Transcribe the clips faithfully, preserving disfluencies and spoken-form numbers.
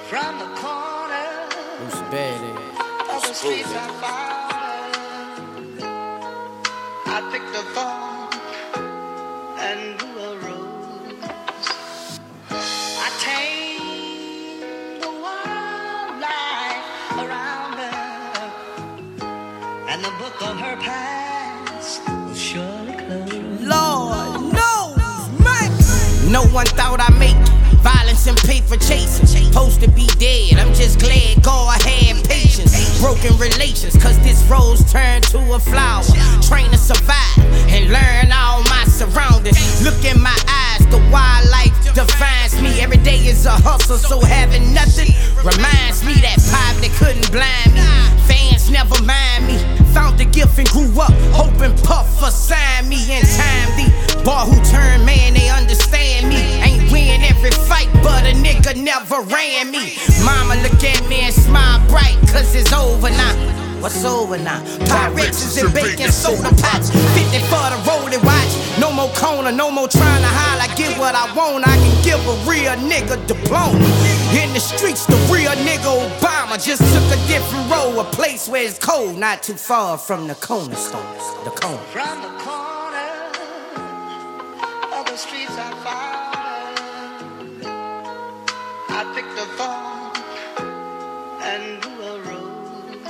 From the corner Who's bad of the streets I found her. I picked a thorn and grew a rose. I tamed the wildlife around her, and the book of her past will surely close. Lord knows, man. No one thought I'd make it. Violence and paper chasing. Supposed to be dead, I'm just glad God had patience. Broken relations, cause this rose turned to a flower. Train to survive and learn all my surroundings. Look in my eyes, the wildlife defines me. Every day is a hustle, so having nothing reminds me that poverty couldn't blind me. Fans never mind me. Found the gift and grew up, hoping Puff assigned me in time. The boy who turned man, they understand me. Ain't win every fight, but a nigga never ran me. Mama look at me and smile bright, cause it's over now. What's over now? Pyrex and bacon soda pots, fifty for the rolling watch. No more corner, no more trying to holler. I get what I want, I can give a real nigga diploma. In the streets, the real nigga Obama just took a different road, a place where it's cold, not too far from the cornerstones. The corner. From the corner of the streets I found her. I picked a thorn and grew a rose.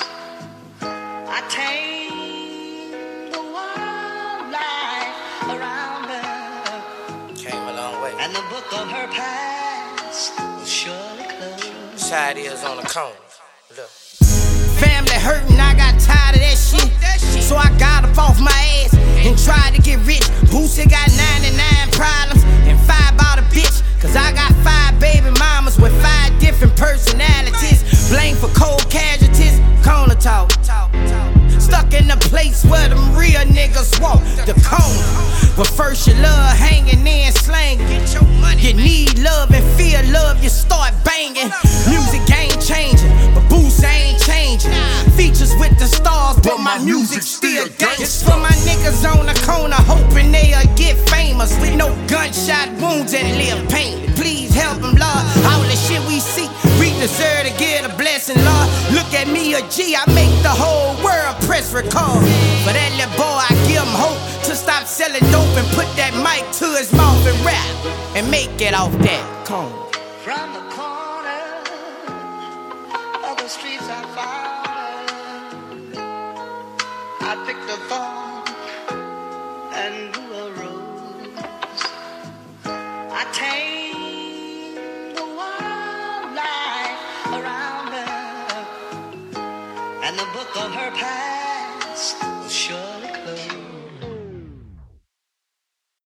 I tamed the wildlife around her, Came a long way. and the book of her past will surely close. Side is on the corner. Look. Family hurting, I got tired of that shit. So I got up off my ass and tried to get rich. Boosie got ninety-nine problems and five about a bitch. Cause I got five baby mamas with five different personalities. Blame for cold casualties, corner talk. Stuck in a place where them real niggas walk, the corner. But first you love hanging in slang. You need love and feel love, you start banging. Music ain't changing, but Boosie ain't changing. Features with the stars, but my music still gangsta. It's for my niggas on the corner, hoping they'll get famous with no gunshot wounds and live pain. Please help them, Lord. All the shit we see, we deserve to get a blessing, Lord. Look at me, a G, I make the whole world press record. For that little boy, I give him hope to stop selling dope and put that mic to his mouth and rap and make it off that corner. From the corner of the streets I found her. I picked a thorn and grew a rose. I tamed the wildlife around her, and the book of her past